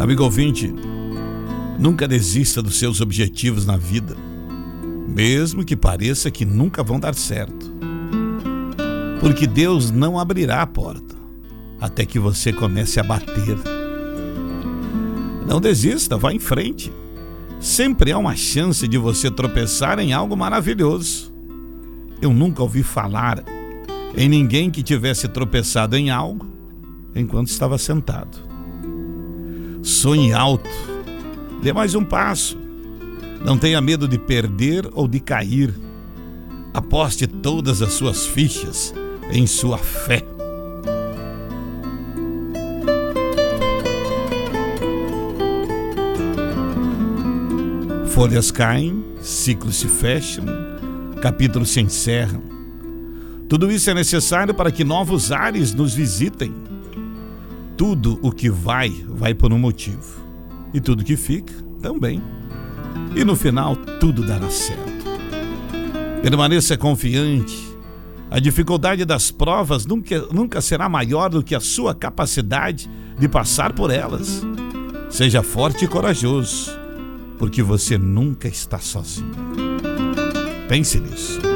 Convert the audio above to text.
Amigo ouvinte, nunca desista dos seus objetivos na vida, mesmo que pareça que nunca vão dar certo. Porque Deus não abrirá a porta até que você comece a bater. Não desista, vá em frente. Sempre há uma chance de você tropeçar em algo maravilhoso. Eu nunca ouvi falar em ninguém que tivesse tropeçado em algo enquanto estava sentado. Sonhe alto, dê mais um passo. Não tenha medo de perder ou de cair. Aposte todas as suas fichas em sua fé. Folhas caem, ciclos se fecham, capítulos se encerram. Tudo isso é necessário para que novos ares nos visitem. Tudo o que vai por um motivo. E tudo que fica, também. E no final, tudo dará certo. Permaneça confiante. A dificuldade das provas nunca será maior do que a sua capacidade de passar por elas. Seja forte e corajoso, porque você nunca está sozinho. Pense nisso.